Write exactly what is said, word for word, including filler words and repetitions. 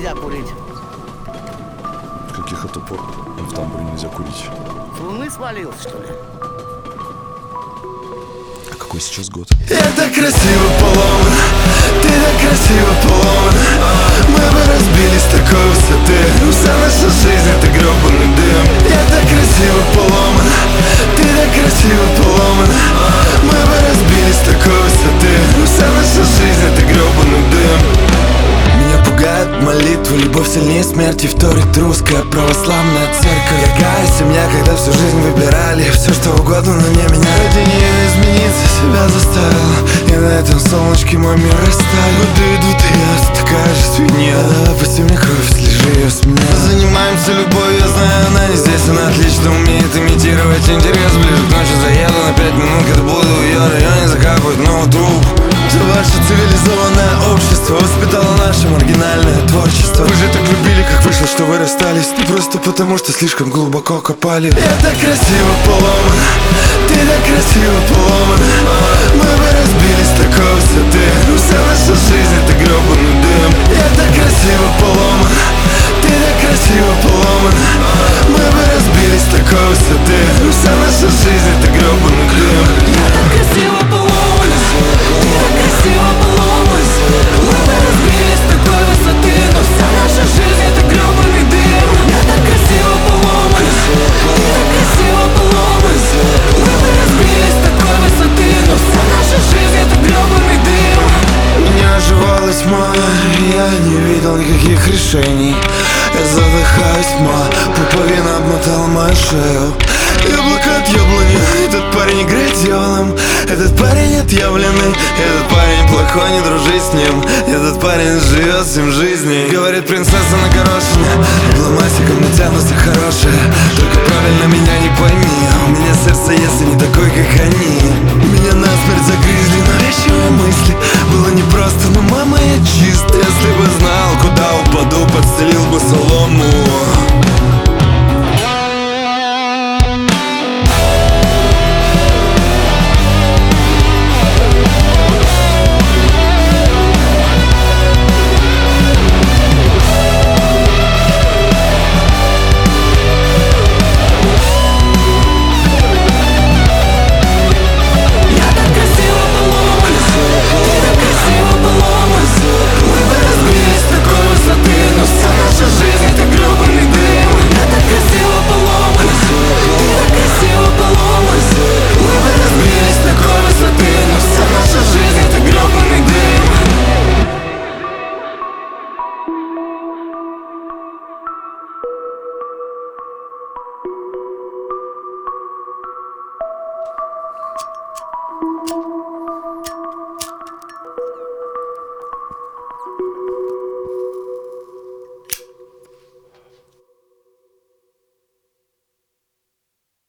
нельзя курить. Каких это пор в тамбуре нельзя курить? С луны свалился, что ли? А какой сейчас год? Я так красиво поломан, ты так красиво поломан. Мы бы разбились с такой высоты. Вся наша жизнь это гребаный дым. Я так красиво поломан, ты так красиво поломан. Мы бы разбились с такой высоты. Вся наша жизнь это гребаный дым. Меня пугает молитва, любовь сильнее смерти, вторит русская православная церковь. Какая семья, когда всю жизнь выбирали все что угодно, но не меня. Ради нее измениться себя заставил, и на этом солнышке мой мир растаял. Годы идут, и я все такая же свинья. Пусти мне кровь, слежи ее с меня. Занимаемся любовью, я знаю, она не здесь. Она отлично умеет имитировать интерес. Ближе к ночи заеду на пять минут, когда буду в ее районе закапывать ноутбук. Все ваше цивилизованное общество воспитало наше маргинальное творчество. Вы же так любили, как вышло, что вы расстались. Не просто потому, что слишком глубоко копали. Я так красиво поломан, ты так красиво поломан. Мы бы разбились с такой высоты. Вся наша жизнь это гребаный дым. Я так красиво поломан, ты так красиво поломан. Мы бы разбились с такой высоты. Вся наша жизнь это гребаный дым. Я так красиво поломан, ты так красиво поломан. Мы бы разбились с такой высоты. Но вся наша жизнь это гребаный дым. Я так красиво поломан, ты так красиво поломан. Мы бы разбились с такой высоты. Но вся наша жизнь это гребаный дым. Меня оживала тьма, я не видел никаких решений. Я задыхаюсь, ма, пуповина обмотала мою шею. Яблоко от яблони, этот парень играет дьяволом. Этот парень отъявленный, этот парень плохой, не дружи с ним. Этот парень живет семь жизней. Говорит принцесса на горошине, дипломатиком натянутся хорошие. Только правильно меня не пойми, у меня сердце, если не такой, как они. Меня насмерть загрызли навязчивые мысли. Было непросто, но мама, я чист. Если бы знал, куда упаду, подстелил бы солому.